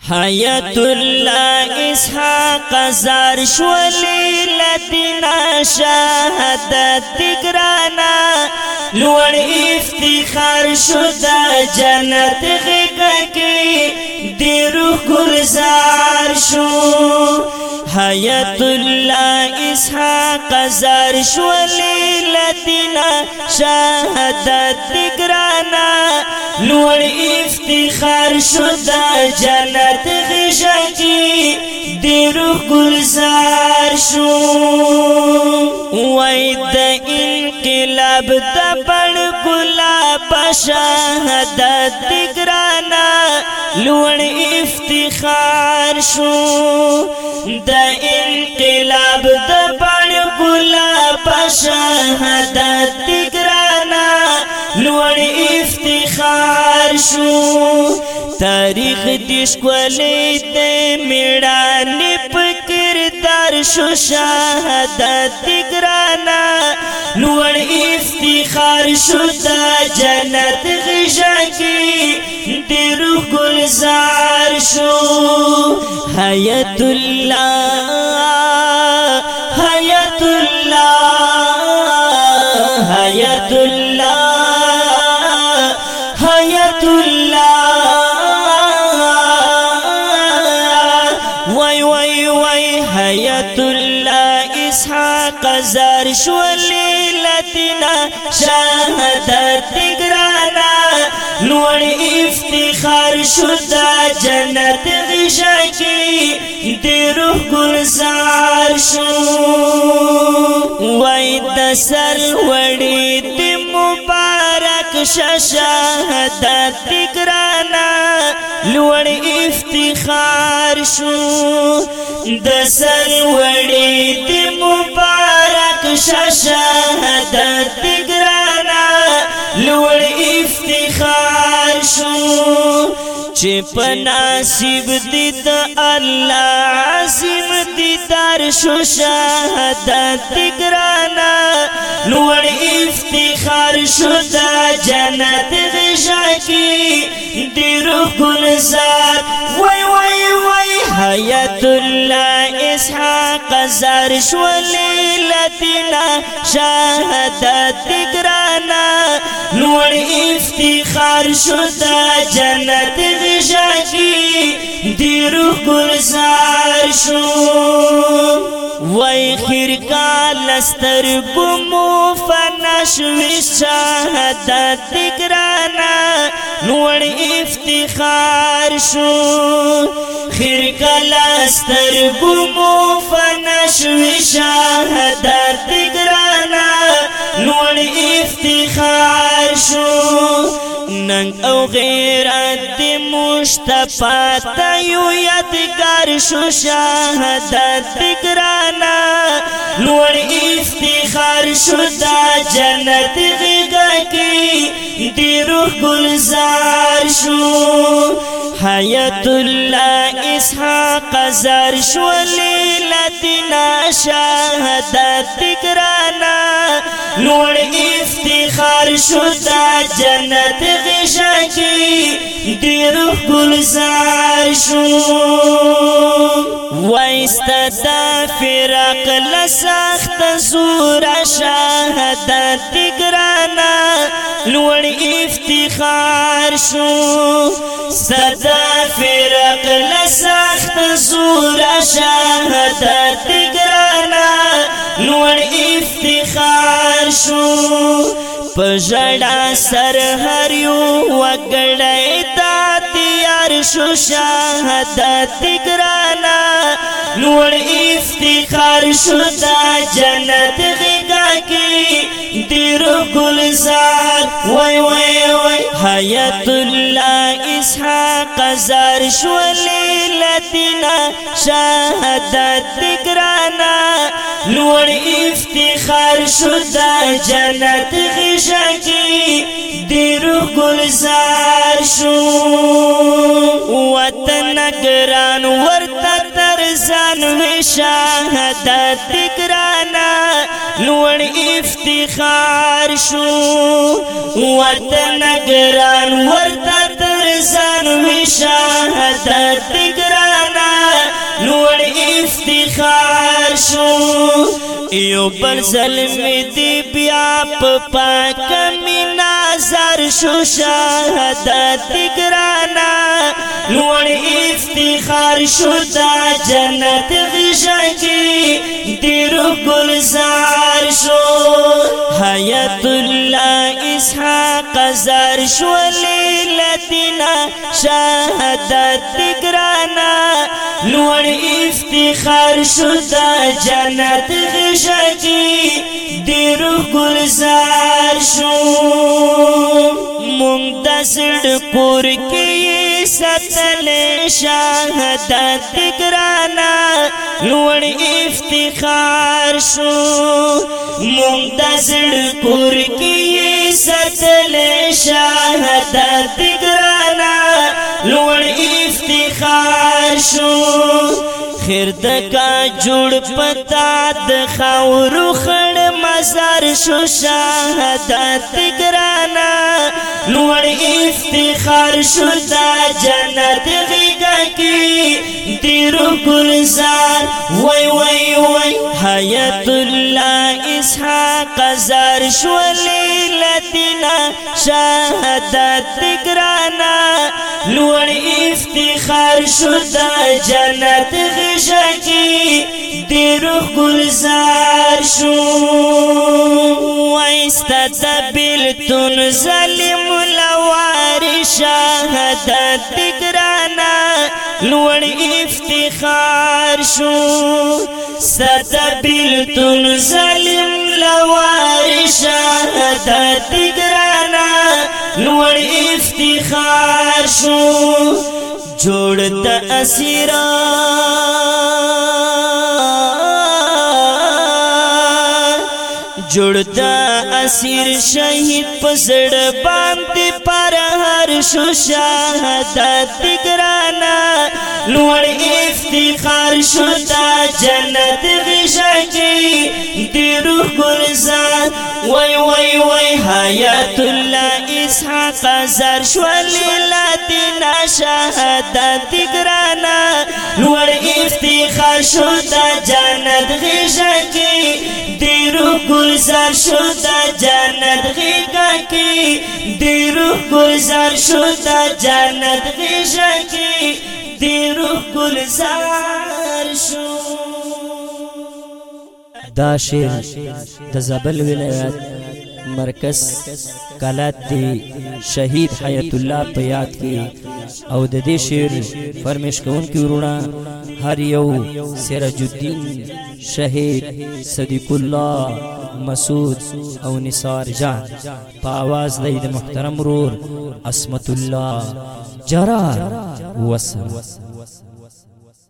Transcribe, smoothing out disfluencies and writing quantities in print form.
حیات الله اسحاق زار شولی لدینا شهادت دگرانا لوړ افتخار شدا جنت غږی دی روح گلزار شو حیات الله اسحاق زار شولی لدینا شهادت دگرانا لوړ افتخار شدا جنت غږی دی روح گلزار شو وای د انقلاب د بڑ گلاب شهادت دگرانا لوړ افتخار شو د انقلاب د بڑ گلاب شهادت دگرانا لوړ افتخار شو تاریخ دیش کولی دے میڑانی پکردار شو شهادت دگرانا لوړ افتخار شو دا جنت غږی دی روح گلزار شو حیات الله حیات الله حیات الله حیات الله حیات الله اسحاق زار شولی لدینا شهادت دگرانا لوړ افتخار شدا جنت غږی دی روح گلزار شو وای د سر وړي دی مبارک شهادت دگرانا لوړ افتخار شو د سر وړي دی مبارک شهادت دگرانا لوړ افتخار شو چې په نصیب دي د الله عظیم دیدار شو شهادت دگرانا لوړ افتخار شو د جنت غږی دی روح گلزار وای وای وای حیات الله اسحاق زار شولی لدینا شهادت دگرانا لوړ افتخار شو د جنت غږی دی روح گلزار شو وای خیر کال سترګو مو فنشوي شهادت دگرانا لوړ افتخار شو خیر کال سترګو مو فنشوي شهادت دگرانا لوړ افتخار شو ننګ او غیرت دی مصطفی ته یو یادګار شو شهادت دگرانا لوړ افتخار شو دا جنت غږی دی روح گلزار شو حیات الله اسحاق زار شولی لدینا شهادت دگرانا لوړ افتخار شو دا جنت غږی دی روح گلزار شو وایستا دا فراق لسخت زور شهادت دگرانا لوړ افتخار شو صدا فراق لسخت زور شهادت دگرانا لوړ افتخار شو پژړا سر هر یو وګړی تا تیار شو شهادت دگرانا لوړ افتخار شو دا جنت غږی دی روح گلزار وای وای وای حیات الله اسحاق زار شولی لدینا شهادت دگرانا لوړ افتخار شو دا جنت غږی دی روح گلزار شو وطن ګران ورته تر ځان وی شهادت دگرانا لوړ افتخار شو وطن ګران ورته تر ځان وی شهادت شو یو بل ظلم دی بیا پاک مینا زر شو شهادت گرانا لوړ افتخار شو دا جنت غشکی دی روح گلزار شو حیات الله اسحاق زر شو لیلتنا شهادت گرانا لوړ افتخار شو دا جنت غشکی دی روح گلزار شو مونږ د سړکور کې ستل شهادت ګرانا لوړ افتخار شو مونږ د سړکور کې ستل شهادت ګرانا لوړ افتخار شو خیر دکا جوړ پتا د خاورو خړ مزار شو شهادت ګرانا لوړ افتخار شو دا جنت غیږه کې دی روح گلزار وای وای وای حیات الله اسحاق زار شو لیلتنا شهادت ګرانا لوړ افتخار شو دا جنت غشکی دی روح گلزار شو وایستدبلتن ظلم لوار شهادت گرانا لوړ افتخار شو ستبلتن ظلم لوار شهادت گرانا لوړ افتخار شو جوړ د اسیران جوړ د اسیر شهید پسړ باندې پر هر شو شهادت ګرانا لوړ افتخار شو دا جنت غشکی دی روح گلزار وای وای وای حیات الله اسحاق زر شو لیلتنا شهادت ګرانا لوړ افتخار شو دا جنت غشکی دی روح گلزار شو دا جنت غیږه کې دی روح گلزار شو دا جنت غیږه کې دی روح گلزار شو دا شعر د زابل ولایت مرکز کلات دی شهید حیات الله په یاد کې او د دې شعر فرمیش کوونکی ورونه هر یو سراج الدین شهید صدیق الله مسعود او نثار جان په आवाज د محترم رور عصمت الله جرار وسم